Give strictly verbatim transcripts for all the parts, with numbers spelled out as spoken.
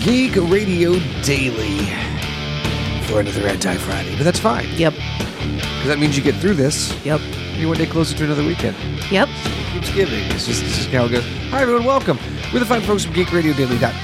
Geek Radio Daily for another Anti-Friday, but that's fine. Yep. Because that means you get through this. Yep. You're one day closer to another weekend. Yep. Keeps giving. It's just, it's just how it goes. Hi, everyone. Welcome. We're the fine folks from geek radio daily dot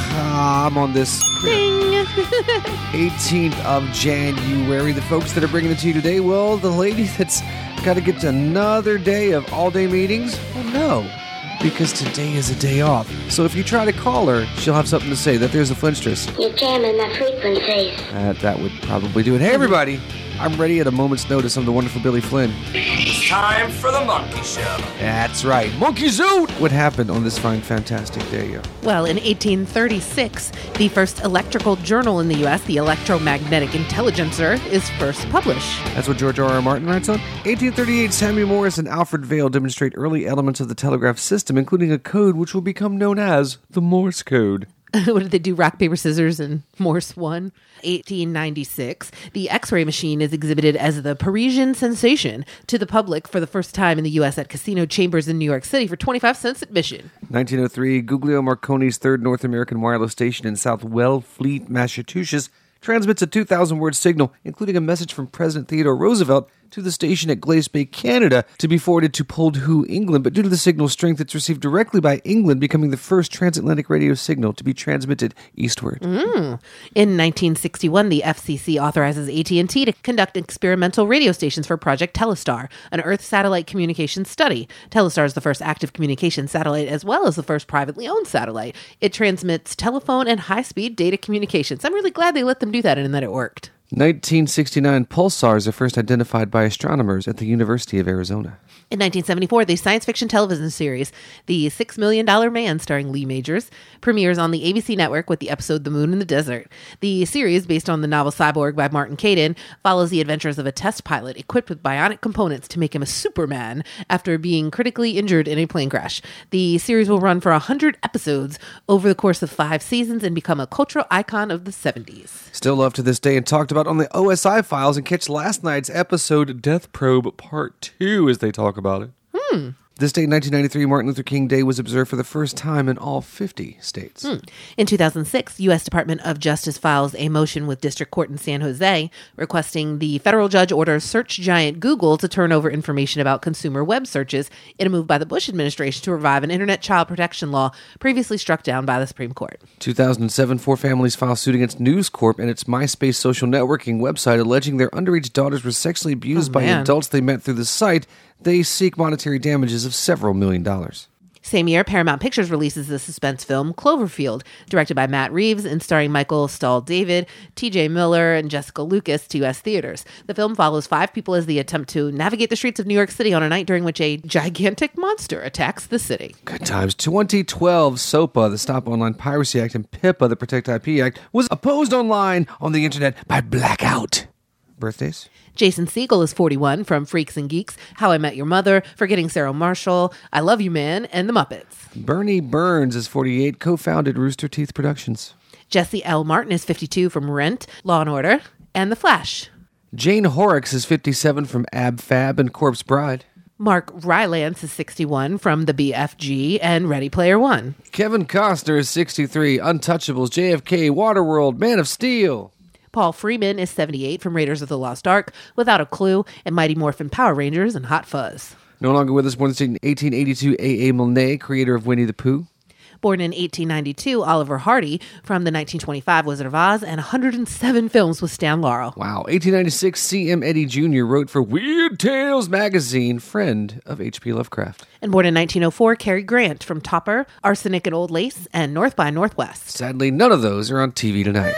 com on this Ding. eighteenth of January. The folks that are bringing it to you today, well, the lady that's got to get to another day of all-day meetings, well, no, because today is a day off. So if you try to call her, she'll have something to say. That there's a Flinstress. You're jamming my frequencies. Uh, that would probably do it. Hey, everybody. I'm ready at a moment's notice. I'm the wonderful Billy Flynn. It's time for the Monkey Show. That's right. Monkey Zoot! What happened on this fine, fantastic day? Uh, Well, in eighteen thirty-six, the first electrical journal in the U S, the Electromagnetic Intelligencer, is first published. That's what George R. R. Martin writes on. eighteen thirty-eight, Samuel Morse and Alfred Vail demonstrate early elements of the telegraph system, including a code which will become known as the Morse code. What did they do? Rock, paper, scissors, and Morse won. eighteen ninety-six, the X-ray machine is exhibited as the Parisian sensation to the public for the first time in the U S at Casino Chambers in New York City for twenty-five cents admission. nineteen oh three, Guglielmo Marconi's third North American wireless station in South Wellfleet, Massachusetts, transmits a two thousand word signal, including a message from President Theodore Roosevelt to the station at Glace Bay, Canada, to be forwarded to Poldhu, England. But due to the signal's strength, it's received directly by England, becoming the first transatlantic radio signal to be transmitted eastward. Mm. In nineteen sixty-one, the F C C authorizes A T and T to conduct experimental radio stations for Project Telestar, an Earth satellite communication study. Telestar is the first active communication satellite as well as the first privately owned satellite. It transmits telephone and high-speed data communications. I'm really glad they let them do that and that it worked. nineteen sixty-nine, pulsars are first identified by astronomers at the University of Arizona. In nineteen seventy-four, the science fiction television series, The Six Million Dollar Man, starring Lee Majors, premieres on the A B C network with the episode The Moon in the Desert. The series, based on the novel Cyborg by Martin Caidin, follows the adventures of a test pilot equipped with bionic components to make him a Superman after being critically injured in a plane crash. The series will run for one hundred episodes over the course of five seasons and become a cultural icon of the seventies. Still loved to this day and talked about on the O S I Files, and catch last night's episode Death Probe Part two as they talk about it. Hmm. This day in nineteen ninety-three, Martin Luther King Day was observed for the first time in all fifty states. Hmm. In two thousand six, U S Department of Justice files a motion with District Court in San Jose requesting the federal judge order search giant Google to turn over information about consumer web searches in a move by the Bush administration to revive an internet child protection law previously struck down by the Supreme Court. two thousand seven, four families file suit against News Corp and its MySpace social networking website, alleging their underage daughters were sexually abused Oh, by man. adults they met through the site. They seek monetary damages of several million dollars. Same year, Paramount Pictures releases the suspense film Cloverfield, directed by Matt Reeves and starring Michael Stahl-David, T J Miller, and Jessica Lucas to U S theaters. The film follows five people as they attempt to navigate the streets of New York City on a night during which a gigantic monster attacks the city. Good times. twenty twelve, SOPA, the Stop Online Piracy Act, and PIPA, the Protect I P Act, was opposed online on the internet by Blackout. Birthdays? Jason Segel is forty-one from Freaks and Geeks, How I Met Your Mother, Forgetting Sarah Marshall, I Love You Man, and The Muppets. Bernie Burns is forty-eight, co-founded Rooster Teeth Productions. Jesse L. Martin is fifty-two from Rent, Law and Order, and The Flash. Jane Horrocks is fifty-seven from Ab Fab and Corpse Bride. Mark Rylance is sixty-one from The B F G and Ready Player One. Kevin Costner is sixty-three, Untouchables, J F K, Waterworld, Man of Steel. Paul Freeman is seventy-eight from Raiders of the Lost Ark, Without a Clue, and Mighty Morphin Power Rangers and Hot Fuzz. No longer with us, born in eighteen eighty-two, A A. Milne, creator of Winnie the Pooh. Born in eighteen ninety-two, Oliver Hardy from the nineteen twenty-five Wizard of Oz and one hundred seven films with Stan Laurel. Wow. eighteen ninety-six, C M. Eddy Junior wrote for Weird Tales magazine, friend of H P. Lovecraft. And born in nineteen oh four, Cary Grant from Topper, Arsenic and Old Lace, and North by Northwest. Sadly, none of those are on T V tonight.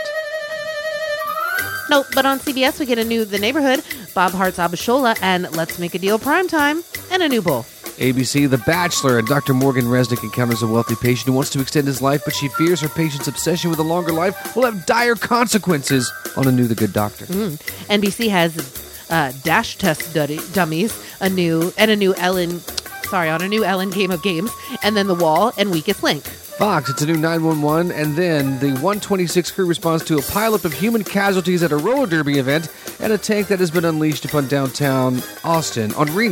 Nope, but on C B S we get a new The Neighborhood, Bob Hart's Abishola, and Let's Make a Deal Primetime, and a new bull. A B C, The Bachelor, and Doctor Morgan Resnick encounters a wealthy patient who wants to extend his life, but she fears her patient's obsession with a longer life will have dire consequences on a new The Good Doctor. Mm. N B C has uh, Dash Test duddy, Dummies, a new, and a new Ellen, sorry, on a new Ellen Game of Games, and then The Wall and Weakest Link. Fox, it's a new nine one one, and then the one twenty-six crew responds to a pileup of human casualties at a roller derby event and a tank that has been unleashed upon downtown Austin on Reno.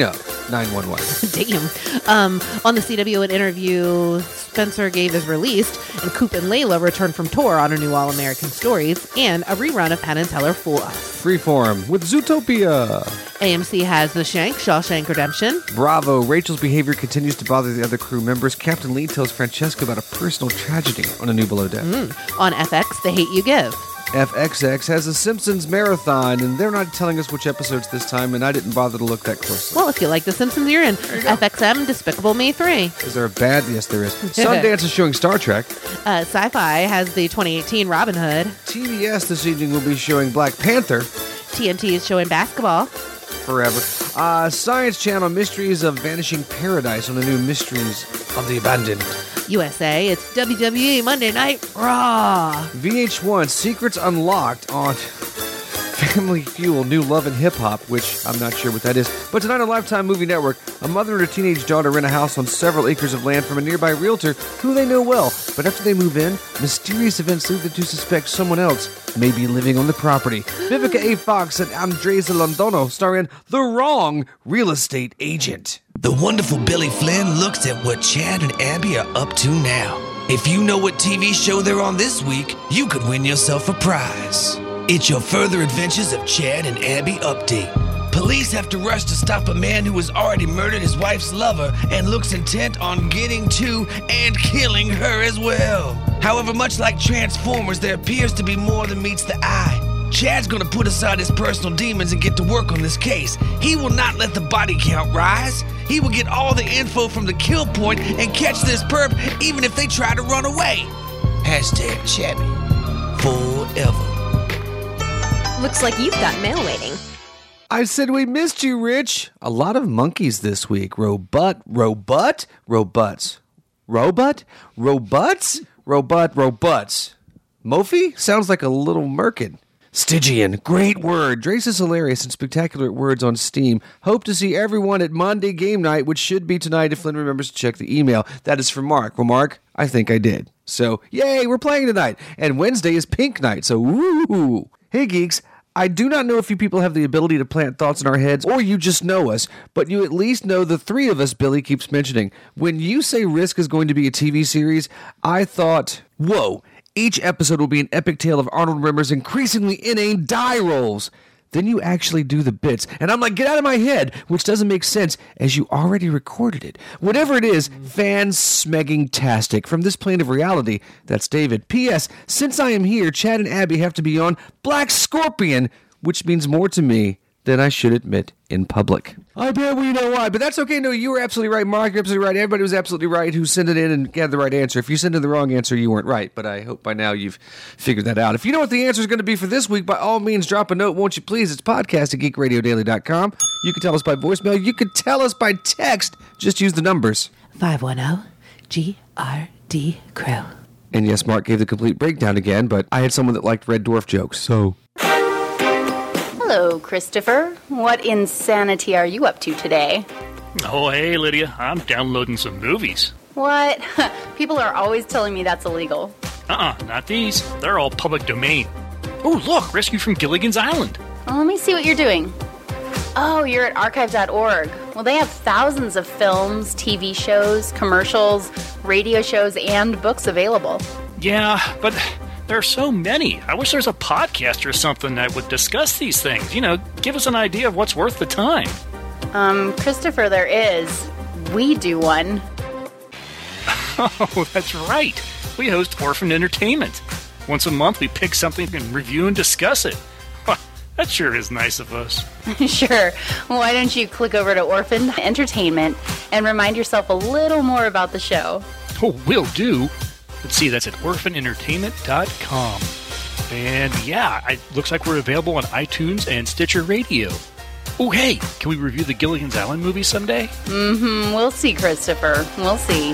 nine one one. Damn. Um, on the C W an interview Spencer gave is released, and Coop and Layla return from tour on a new All-American Stories, and a rerun of Penn and Teller Fool Us. Freeform with Zootopia. A M C has The Shank, Shawshank Redemption. Bravo. Rachel's behavior continues to bother the other crew members. Captain Lee tells Francesca about a personal tragedy on A New Below Deck. Mm. On F X, The Hate You Give. F X X has a Simpsons marathon, and they're not telling us which episodes this time, and I didn't bother to look that closely. Well, if you like The Simpsons, you're in. You F X M, Despicable Me three. Is there a bad? Yes, there is. Sundance is showing Star Trek. Uh, Sci-Fi has the twenty eighteen Robin Hood. T B S this evening will be showing Black Panther. T N T is showing Basketball. Forever. Uh, Science Channel, Mysteries of Vanishing Paradise on the new Mysteries of the Abandoned. U S A, it's W W E Monday Night Raw. V H one, Secrets Unlocked on Family Fuel, New Love and Hip Hop, which I'm not sure what that is. But tonight on Lifetime Movie Network, a mother and her teenage daughter rent a house on several acres of land from a nearby realtor who they know well. But after they move in, mysterious events lead them to suspect someone else may be living on the property. Vivica A. Fox and Andresa Londono star in The Wrong Real Estate Agent. The wonderful Billy Flynn looks at what Chad and Abby are up to now. If you know what T V show they're on this week, you could win yourself a prize. It's your Further Adventures of Chad and Abby update. Police have to rush to stop a man who has already murdered his wife's lover and looks intent on getting to and killing her as well. However, much like Transformers, there appears to be more than meets the eye. Chad's gonna put aside his personal demons and get to work on this case. He will not let the body count rise. He will get all the info from the kill point and catch this perp even if they try to run away. Hashtag Chabby forever. Looks like you've got mail waiting. I said we missed you, Rich. A lot of monkeys this week. Robot, robot, robots. Robot, robots, robot, robots. Mophie? Sounds like a little merkin. Stygian, great word. Drace is hilarious and spectacular at words on Steam. Hope to see everyone at Monday game night, which should be tonight if Flynn remembers to check the email. That is from Mark. Well, Mark, I think I did. So, yay, we're playing tonight. And Wednesday is pink night, so woo! Hey, geeks. I do not know if you people have the ability to plant thoughts in our heads, or you just know us, but you at least know the three of us Billy keeps mentioning. When you say Risk is going to be a T V series, I thought, whoa, each episode will be an epic tale of Arnold Rimmer's increasingly inane die rolls. Then you actually do the bits, and I'm like, get out of my head, which doesn't make sense, as you already recorded it. Whatever it is, fan-smegging-tastic. From this plane of reality, that's David. P S. Since I am here, Chad and Abby have to be on Black Scorpion, which means more to me than I should admit in public. I bet we know why, but that's okay. No, you were absolutely right, Mark. You're absolutely right. Everybody was absolutely right who sent it in and had the right answer. If you sent in the wrong answer, you weren't right, but I hope by now you've figured that out. If you know what the answer is going to be for this week, by all means, drop a note, won't you please? It's podcast at geek radio daily dot com. You can tell us by voicemail. You can tell us by text. Just use the numbers. five one zero G R D Crew. And yes, Mark gave the complete breakdown again, but I had someone that liked Red Dwarf jokes, so... Hello, Christopher. What insanity are you up to today? Oh, hey, Lydia. I'm downloading some movies. What? People are always telling me that's illegal. Uh-uh, not these. They're all public domain. Oh, look, Rescue from Gilligan's Island. Well, let me see what you're doing. Oh, you're at archive dot org. Well, they have thousands of films, T V shows, commercials, radio shows, and books available. Yeah, but... there are so many. I wish there was a podcast or something that would discuss these things. You know, give us an idea of what's worth the time. Um, Christopher, there is. We do one. Oh, that's right. We host Orphan Entertainment. Once a month, we pick something and review and discuss it. That sure is nice of us. Sure. Why don't you click over to Orphan Entertainment and remind yourself a little more about the show? Oh, will do. Let's see, that's at orphan entertainment dot com. And yeah, it looks like we're available on iTunes and Stitcher Radio. Oh, hey, can we review the Gilligan's Island movie someday? Mm-hmm, we'll see, Christopher. We'll see.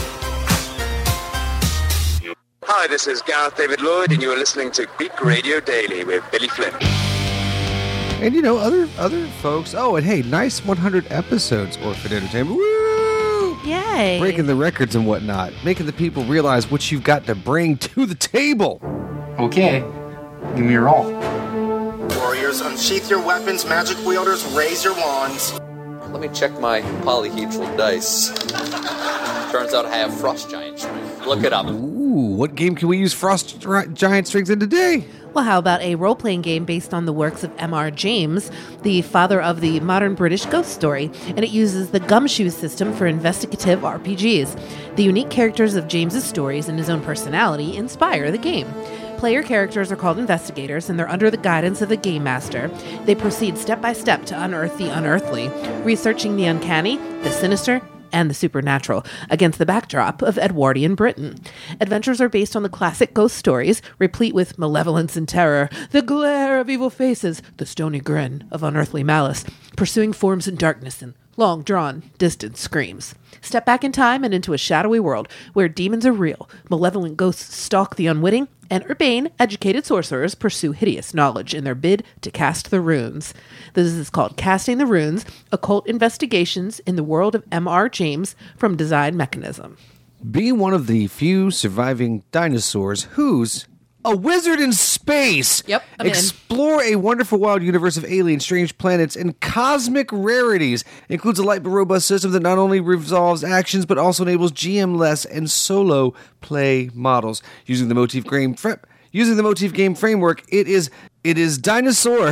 Hi, this is Gareth David Lloyd, and you are listening to Geek Radio Daily with Billy Flynn. And, you know, other other folks... Oh, and hey, nice one hundred episodes, Orphan Entertainment. Woo! Yay. Breaking the records and whatnot. Making the people realize what you've got to bring to the table. Okay, give me your all. Warriors, unsheath your weapons. Magic wielders, raise your wands. Let me check my polyhedral dice. Turns out I have frost giant strength. Look it up. Ooh, what game can we use frost dri- giant strings in today? Well, how about a role-playing game based on the works of M R James, the father of the modern British ghost story, and it uses the Gumshoe system for investigative R P Gs. The unique characters of James's stories and his own personality inspire the game. Player characters are called investigators, and they're under the guidance of the game master. They proceed step by step to unearth the unearthly, researching the uncanny, the sinister, and the supernatural against the backdrop of Edwardian Britain. Adventures are based on the classic ghost stories, replete with malevolence and terror, the glare of evil faces, the stony grin of unearthly malice, pursuing forms in darkness and long-drawn, distant screams. Step back in time and into a shadowy world where demons are real, malevolent ghosts stalk the unwitting, and urbane, educated sorcerers pursue hideous knowledge in their bid to cast the runes. This is called Casting the Runes, Occult Investigations in the World of M R James from Design Mechanism. Be one of the few surviving dinosaurs who's a wizard in space. Yep, I'm Explore in. a wonderful wild universe of alien, strange planets, and cosmic rarities. It includes a light but robust system that not only resolves actions, but also enables G M-less and solo play models. Using the motif game, fra- using the motif game framework, it is it is Dinosaur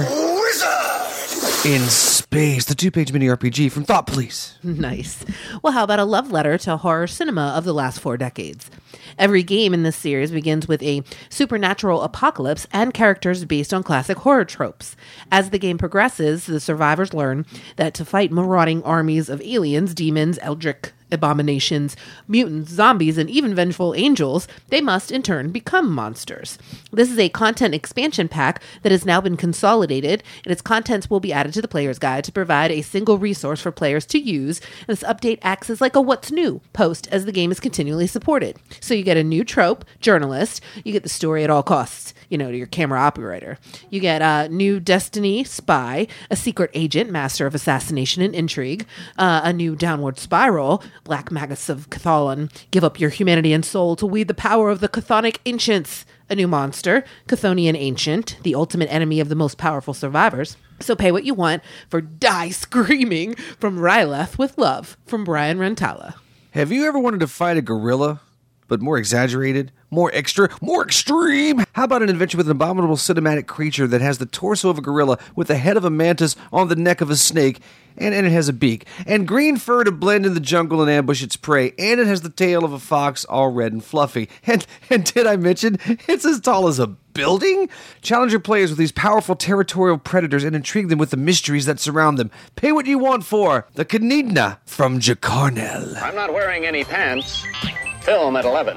in Space, the two-page mini R P G from Thought Police. Nice. Well, how about a love letter to horror cinema of the last four decades? Every game in this series begins with a supernatural apocalypse and characters based on classic horror tropes. As the game progresses, the survivors learn that to fight marauding armies of aliens, demons, eldritch abominations, mutants, zombies, and even vengeful angels, they must in turn become monsters. This is a content expansion pack that has now been consolidated, and its contents will be added to the player's guide to provide a single resource for players to use. And this update acts as like a what's new post as the game is continually supported. So you get a new trope, journalist, you get the story at all costs, you know, to your camera operator. You get a new destiny, spy, a secret agent, master of assassination and intrigue, uh, a new downward spiral, Black Magus of Cathalan, give up your humanity and soul to wield the power of the Chthonic ancients. A new monster, Chthonian Ancient, the ultimate enemy of the most powerful survivors. So pay what you want for Die Screaming from Ryleth with Love from Brian Rentala. Have you ever wanted to fight a gorilla, but more exaggerated, more extra, more extreme? How about an adventure with an abominable cinematic creature that has the torso of a gorilla with the head of a mantis on the neck of a snake, and, and it has a beak, and green fur to blend in the jungle and ambush its prey, and it has the tail of a fox all red and fluffy. And, and did I mention, it's as tall as a building? Challenge your players with these powerful territorial predators and intrigue them with the mysteries that surround them. Pay what you want for the Canidna from Jacarnel. I'm not wearing any pants. Film at eleven.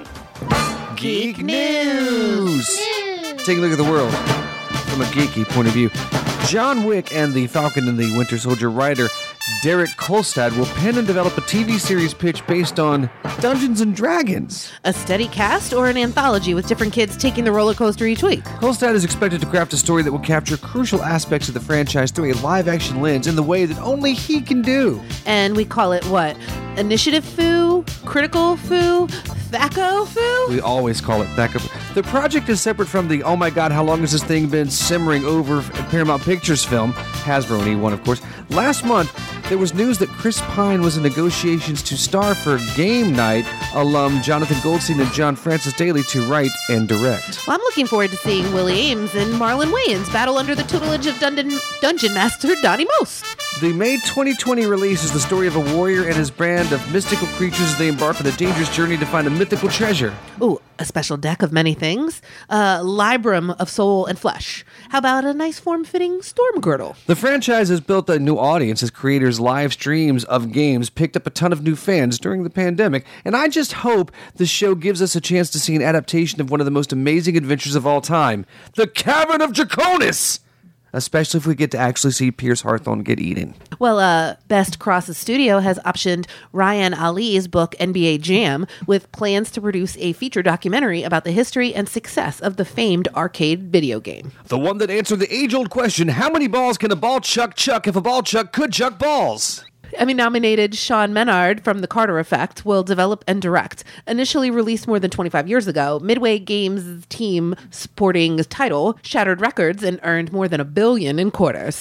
Geek News! Take a look at the world from a geeky point of view. John Wick and the Falcon and the Winter Soldier writer Derek Kolstad will pen and develop a T V series pitch based on Dungeons and Dragons. A steady cast or an anthology with different kids taking the roller coaster each week? Kolstad is expected to craft a story that will capture crucial aspects of the franchise through a live-action lens in the way that only he can do. And we call it what? Initiative Foo? Critical Foo? Thaco Foo? We always call it Thaco. The project is separate from the, oh my god, how long has this thing been simmering over Paramount Pictures film, Hasbro and E one, of course. Last month, there was news that Chris Pine was in negotiations to star for Game Night alum Jonathan Goldstein and John Francis Daly to write and direct. Well, I'm looking forward to seeing Willie Ames and Marlon Wayans battle under the tutelage of Dungeon, Dungeon Master Donnie Most. The May twenty twenty release is the story of a warrior and his band of mystical creatures as they embark on a dangerous journey to find a mythical treasure. Ooh, a special deck of many things. Uh, Librum of soul and flesh. How about a nice form-fitting storm girdle? The franchise has built a new audience as creators' live streams of games picked up a ton of new fans during the pandemic, and I just hope the show gives us a chance to see an adaptation of one of the most amazing adventures of all time, The Cavern of Draconis! Especially if we get to actually see Pierce Hawthorne get eaten. Well, uh, Best Crosses Studio has optioned Ryan Ali's book N B A Jam with plans to produce a feature documentary about the history and success of the famed arcade video game. The one that answered the age-old question, how many balls can a ball chuck chuck if a ball chuck could chuck balls? Emmy-nominated Sean Menard from The Carter Effect will develop and direct. Initially released more than twenty-five years ago, Midway Games' team sporting title shattered records and earned more than a billion in quarters.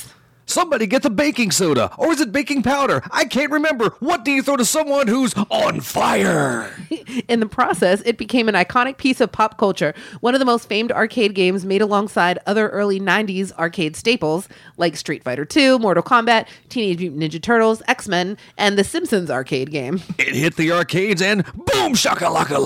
Somebody get the baking soda. Or is it baking powder? I can't remember. What do you throw to someone who's on fire? In the process, it became an iconic piece of pop culture, one of the most famed arcade games made alongside other early nineties arcade staples like Street Fighter two, Mortal Kombat, Teenage Mutant Ninja Turtles, X-Men, and The Simpsons arcade game. It hit the arcades and boom, shaka-laka-laka.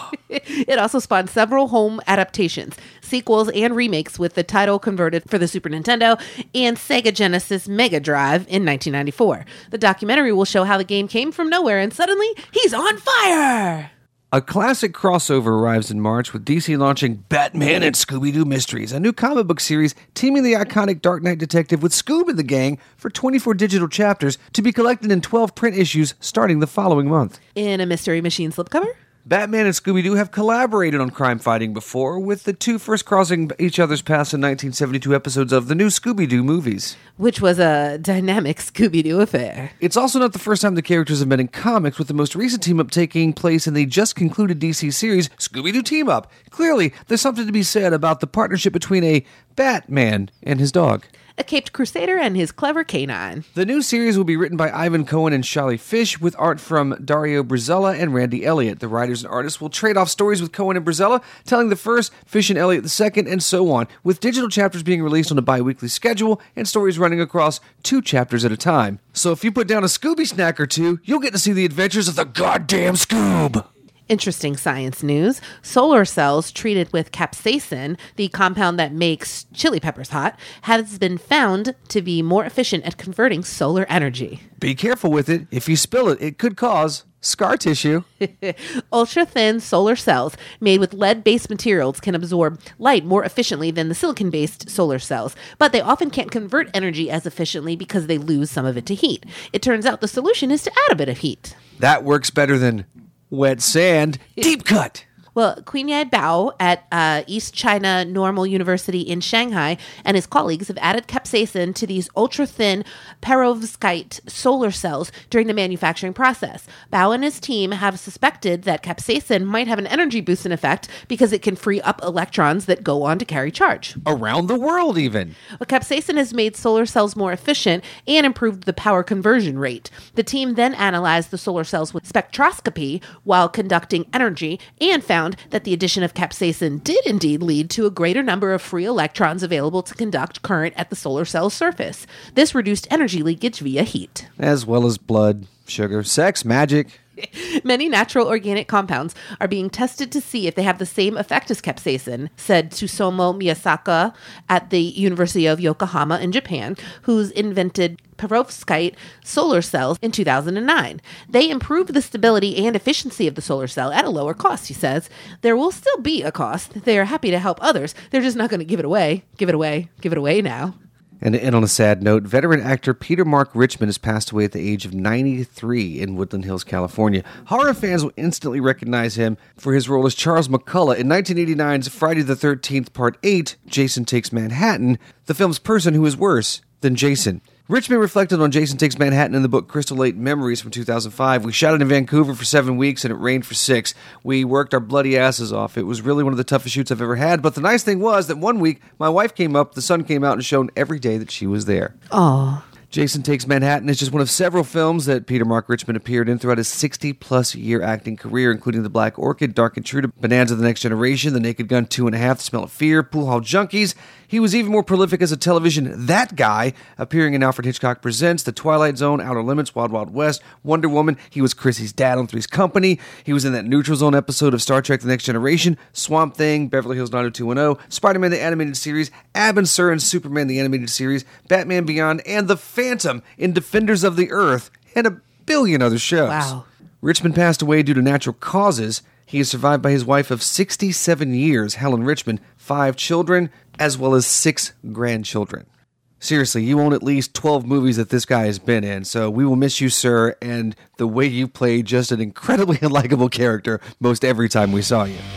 It also spawned several home adaptations, sequels, and remakes, with the title converted for the Super Nintendo and Sega Genesis Mega Drive in nineteen ninety-four. The documentary will show how the game came from nowhere and suddenly he's on fire! A classic crossover arrives in March with D C launching Batman and Scooby-Doo Mysteries, a new comic book series teaming the iconic Dark Knight detective with Scoob and the gang for twenty-four digital chapters to be collected in twelve print issues starting the following month. In a Mystery Machine slipcover, Batman and Scooby-Doo have collaborated on crime fighting before, with the two first crossing each other's paths in nineteen seventy-two episodes of the new Scooby-Doo movies, which was a dynamic Scooby-Doo affair. It's also not the first time the characters have met in comics, with the most recent team-up taking place in the just-concluded D C series, Scooby-Doo Team-Up. Clearly, there's something to be said about the partnership between a Batman and his dog. A caped crusader and his clever canine. The new series will be written by Ivan Cohen and Shally Fish, with art from Dario Brizella and Randy Elliott. The writers and artists will trade off stories with Cohen and Brizella, telling the first, Fish and Elliott the second, and so on, with digital chapters being released on a bi-weekly schedule and stories running across two chapters at a time. So if you put down a Scooby snack or two, you'll get to see the adventures of the goddamn Scoob! Interesting science news. Solar cells treated with capsaicin, the compound that makes chili peppers hot, has been found to be more efficient at converting solar energy. Be careful with it. If you spill it, it could cause scar tissue. Ultra-thin solar cells made with lead-based materials can absorb light more efficiently than the silicon-based solar cells, but they often can't convert energy as efficiently because they lose some of it to heat. It turns out the solution is to add a bit of heat. That works better than wet sand. Deep cut. Well, Qinyai Bao at uh, East China Normal University in Shanghai and his colleagues have added capsaicin to these ultra-thin perovskite solar cells during the manufacturing process. Bao and his team have suspected that capsaicin might have an energy boosting effect because it can free up electrons that go on to carry charge. Around the world, even. But capsaicin has made solar cells more efficient and improved the power conversion rate. The team then analyzed the solar cells with spectroscopy while conducting energy and found that the addition of capsaicin did indeed lead to a greater number of free electrons available to conduct current at the solar cell's surface. This reduced energy leakage via heat. As well as blood, sugar, sex, magic. Many natural organic compounds are being tested to see if they have the same effect as capsaicin, said Tsutomu Miyasaka at the University of Yokohama in Japan, who's invented perovskite solar cells in two thousand nine. They improved the stability and efficiency of the solar cell at a lower cost, he says. There will still be a cost. They are happy to help others. They're just not going to give it away. Give it away. Give it away now. And to end on a sad note, veteran actor Peter Mark Richmond has passed away at the age of ninety-three in Woodland Hills, California. Horror fans will instantly recognize him for his role as Charles McCullough in nineteen eighty-nine's Friday the thirteenth Part eight, Jason Takes Manhattan, the film's person who is worse than Jason. Richmond reflected on Jason Takes Manhattan in the book Crystal Lake Memories from two thousand five. We shot it in Vancouver for seven weeks and it rained for six. We worked our bloody asses off. It was really one of the toughest shoots I've ever had. But the nice thing was that one week, my wife came up, the sun came out and shone every day that she was there. Aww. Jason Takes Manhattan is just one of several films that Peter Mark Richmond appeared in throughout his sixty-plus year acting career, including The Black Orchid, Dark and True, Bonanza the Next Generation, The Naked Gun, Two and a Half, The Smell of Fear, Pool Hall Junkies. He was even more prolific as a television that guy, appearing in Alfred Hitchcock Presents, The Twilight Zone, Outer Limits, Wild Wild West, Wonder Woman. He was Chrissy's dad on Three's Company. He was in that Neutral Zone episode of Star Trek The Next Generation, Swamp Thing, Beverly Hills nine oh two one oh, Spider-Man the Animated Series, Ab and Sur and Superman the Animated Series, Batman Beyond, and The Phantom in Defenders of the Earth, and a billion other shows. Wow. Richmond passed away due to natural causes. He is survived by his wife of sixty-seven years, Helen Richmond, five children, as well as six grandchildren. Seriously, you own at least twelve movies that this guy has been in, so we will miss you, sir, and the way you played just an incredibly unlikable character most every time we saw you.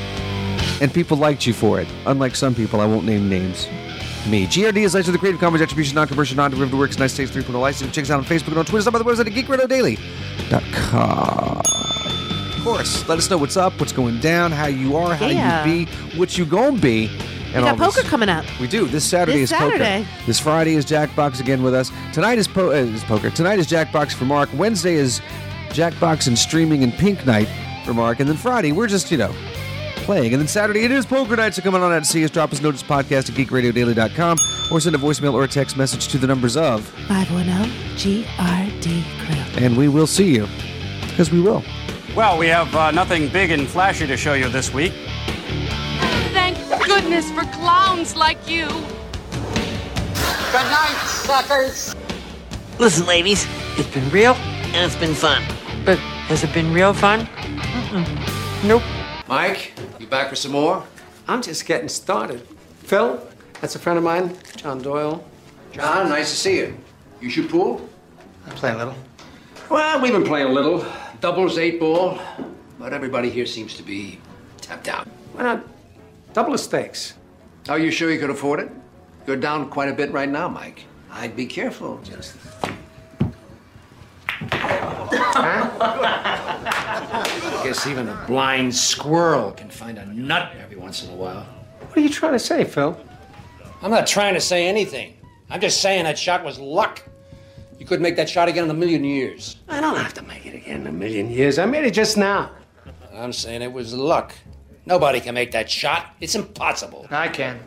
And people liked you for it, unlike some people, I won't name names. Me. G R D is licensed to the Creative Commons Attribution, Non-Commercial, Non-Derivative Works, United States three point oh license. Check us out on Facebook and on Twitter. Stop by the website at geek radio daily dot com. Of course, let us know what's up, what's going down, how you are, how Yeah. you be, what you gonna be. We got poker coming up. We do. This Saturday This is Saturday. poker. This Friday is Jackbox again with us. Tonight is, po- uh, is poker. Tonight is Jackbox for Mark. Wednesday is Jackbox and streaming and Pink Night for Mark. And then Friday, we're just, you know, playing. And then Saturday, it is poker night. So come on out to see us. Drop us a notice podcast at geek radio daily dot com or send a voicemail or a text message to the numbers of five one zero G R D Crew. And we will see you. Because we will. Well, we have uh, nothing big and flashy to show you this week. Thank goodness for clowns like you. Good night, suckers. Listen, ladies, it's been real and it's been fun. But has it been real fun? Mm-mm. Nope. Mike, you back for some more? I'm just getting started. Phil, that's a friend of mine, John Doyle. John, nice to see you. You shoot pool? I play a little. Well, we've been playing a little. Doubles, eight ball. But everybody here seems to be tapped out. Why not double the stakes? Are you sure you could afford it? You're down quite a bit right now, Mike. I'd be careful, just. I guess even a blind squirrel can find a nut every once in a while. What are you trying to say, Phil? I'm not trying to say anything. I'm just saying that shot was luck. You couldn't make that shot again in a million years. I don't have to make it again in a million years. I made it just now. I'm saying it was luck. Nobody can make that shot. It's impossible. I can.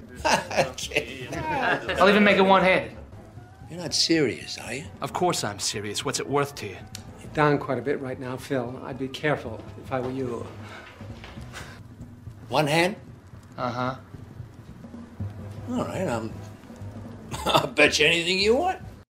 I'll even make it one-handed. You're not serious, are you? Of course I'm serious. What's it worth to you? You're down quite a bit right now, Phil. I'd be careful if I were you. One hand? Uh-huh. All right, I'm... I'll bet you anything you want.